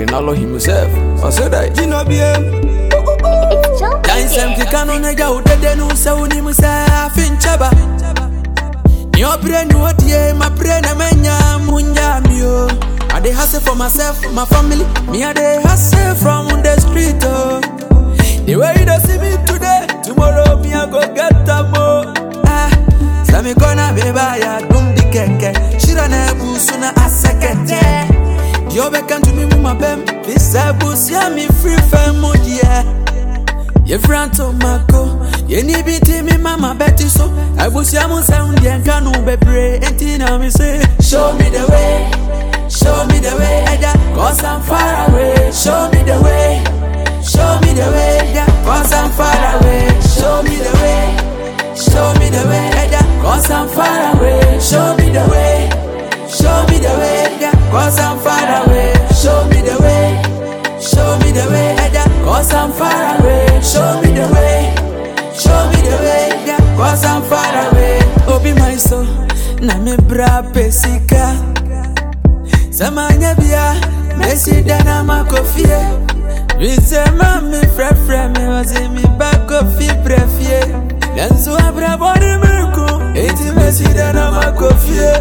Kinalo himself. I said that. You know bien. It's Time to can on a go de no so ni musa finchaba. Your brain what ye my brain a menya munya mio. I dey hustle for myself, my family. Me I dey hustle from the street. Oh. The way you don't see me today, tomorrow me I go get a more. So me gonna be by ya dum di keke. Shira na busuna asekete. Yo bekan to me my bem. This bus ya me free famo dia. Ye franto mako. Ye ni biti me mama betty so. I bus ya mo sound ya kanu bebre. Entina me say, show me the way. Show me the way, cause I'm far away. Show me the way. Show me the way, cause I'm far away. Show me the way. Show me the way, cause I'm far away. Show me the way. Show me the way, cause I'm far away. Show me the way. Show me the way, cause I'm far away. Show me the way. Show me the way, cause I'm far away. Obi my soul, na me bra pesika. Samanya bia, Messi dana makofie. Rizema mi frefre me wazi mi bakofi prefie. Lenzo abra bori mirku, eti Messi dana makofie.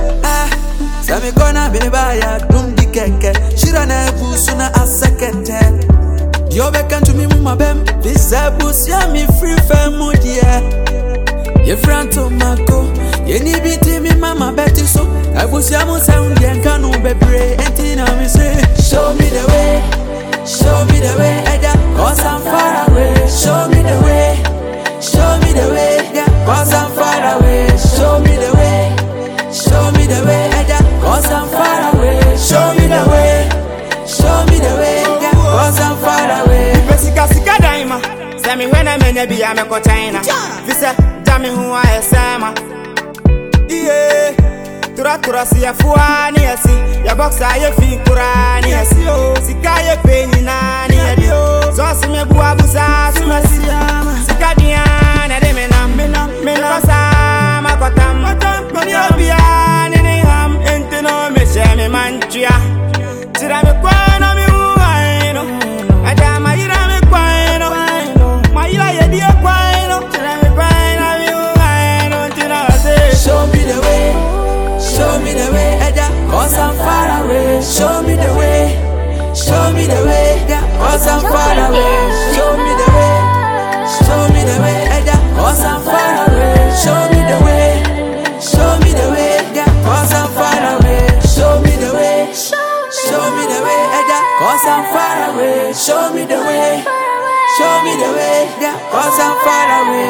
Sami kona beba ya dum di keke. Shira na busuna asekete. Yo bekan to me muma bem. Visa bus ya mi free famo dia. Ye franto mako. Ye ni biti mi mama betty so. I bus ya mo sound ya kanu bebre. Entina me say, show me the way. Show me the way, cause I'm far away. Show me the way. Show me the way, cause I'm far away. Show me the way. Show me the way, cause I'm far away. Show me the way. Show me the way, cause I'm far away. Pesika sika daima. Semi when I menya be am ko China. Visa dami hu a esema. Yeah. Tura siya fuani yasi. Ya boxa ye fi kurani yasi. Sika ye penyi nani yadi. Zosi me buwa busa sumasi. Sika diana de menam. Kosa makotam. Mani obia nini ham. Ente no me sheme manchia. Tira me kwano mi uwaino. Adama ira me kwano. Ma ila ye diya kwano. Tira me kwano mi uwaino. Tira wase. Show me the way. Show me the way, cause I'm far away. Show me the way. Show me the way, cause I'm far away. Show me the way. Show me the way, cause I'm far away. Show me the way. Show me the way, cause I'm far away. Show me the way. Show me the way, cause I'm far away. Show me the way. Show me the way, cause I'm far away.